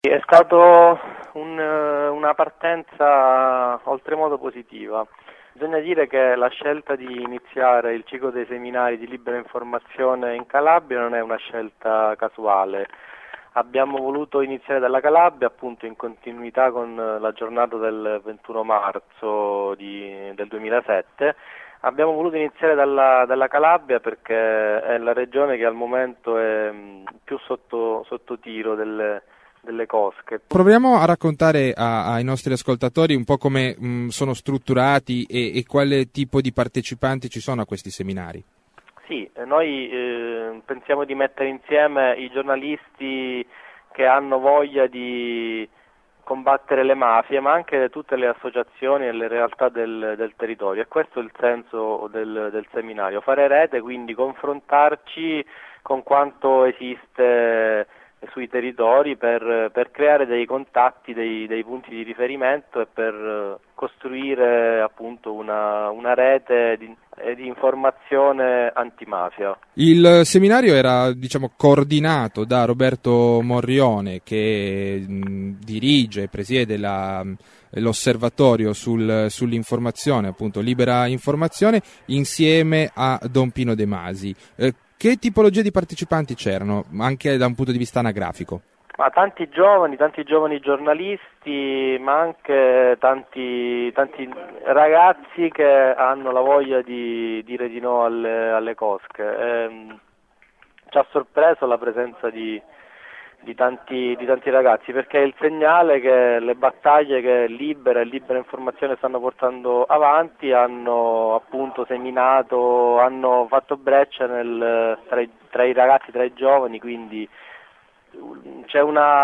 è stato una partenza oltremodo positiva. Bisogna dire che la scelta di iniziare il ciclo dei seminari di libera informazione in Calabria non è una scelta casuale. Abbiamo voluto iniziare dalla Calabria, appunto in continuità con la giornata del 21 marzo del 2007. Abbiamo voluto iniziare dalla Calabria perché è la regione che al momento è più sotto tiro delle cosche. Proviamo a raccontare ai nostri ascoltatori un po' come sono strutturati e quale tipo di partecipanti ci sono a questi seminari. Sì, noi pensiamo di mettere insieme i giornalisti che hanno voglia di combattere le mafie, ma anche tutte le associazioni e le realtà del territorio, e questo è il senso del seminario, fare rete, quindi confrontarci con quanto esiste sui territori per creare dei contatti, dei punti di riferimento e per costruire appunto una rete di informazione antimafia. Il seminario era, coordinato da Roberto Morrione, che dirige e presiede l'osservatorio sull'informazione, appunto Libera Informazione, insieme a Don Pino De Masi. Che tipologia di partecipanti c'erano, anche da un punto di vista anagrafico? Ma tanti giovani giornalisti, ma anche tanti ragazzi che hanno la voglia di dire di no alle cosche. Ci ha sorpreso la presenza di tanti ragazzi, perché è il segnale che le battaglie che Libera e Libera Informazione stanno portando avanti hanno appunto seminato, hanno fatto breccia tra i ragazzi, tra i giovani, quindi c'è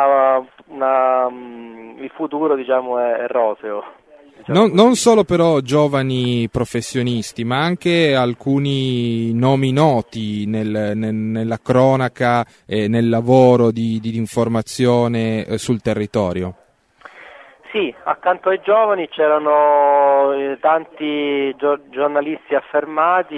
il futuro è roseo. Non solo però giovani professionisti, ma anche alcuni nomi noti nella cronaca e nel lavoro di informazione sul territorio. Sì, accanto ai giovani c'erano tanti giornalisti affermati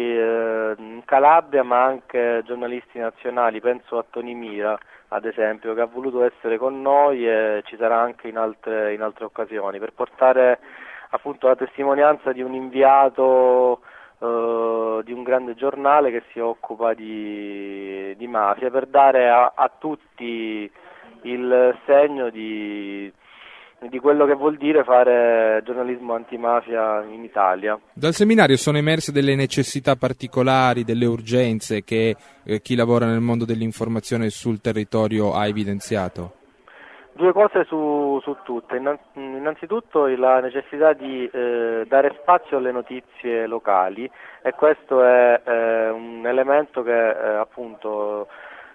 in Calabria, ma anche giornalisti nazionali, penso a Toni Mira ad esempio, che ha voluto essere con noi e ci sarà anche in altre occasioni, per portare appunto la testimonianza di un inviato di un grande giornale che si occupa di mafia, per dare a tutti il segno di quello che vuol dire fare giornalismo antimafia in Italia. Dal seminario sono emerse delle necessità particolari, delle urgenze che chi lavora nel mondo dell'informazione sul territorio ha evidenziato? Due cose su tutte. Innanzitutto la necessità di dare spazio alle notizie locali, e questo è un elemento che appunto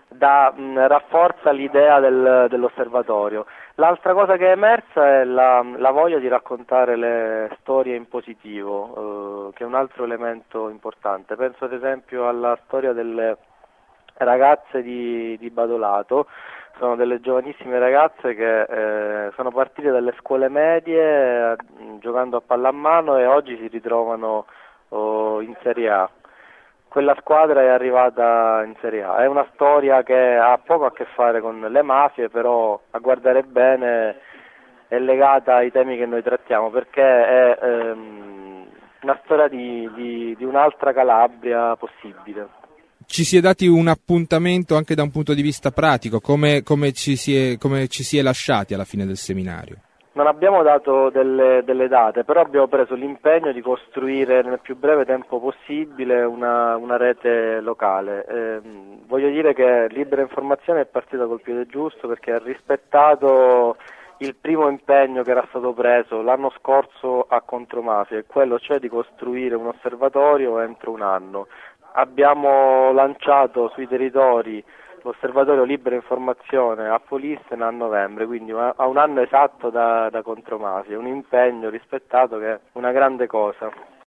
rafforza l'idea dell'osservatorio. L'altra cosa che è emersa è la voglia di raccontare le storie in positivo, che è un altro elemento importante. Penso ad esempio alla storia delle ragazze di Badolato. Sono delle giovanissime ragazze che sono partite dalle scuole medie giocando a pallamano e oggi si ritrovano in Serie A. Quella squadra è arrivata in Serie A. È una storia che ha poco a che fare con le mafie, però a guardare bene è legata ai temi che noi trattiamo, perché è una storia di un'altra Calabria possibile. Ci si è dati un appuntamento anche da un punto di vista pratico, come ci si è lasciati alla fine del seminario? Non abbiamo dato delle date, però abbiamo preso l'impegno di costruire nel più breve tempo possibile una rete locale. Voglio dire che Libera Informazione è partita col piede giusto, perché ha rispettato il primo impegno che era stato preso l'anno scorso a Contromafia, quello cioè di costruire un osservatorio entro un anno. Abbiamo lanciato sui territori l'osservatorio Libera Informazione a Polistena a novembre, quindi a un anno esatto da Contromafia, un impegno rispettato che è una grande cosa.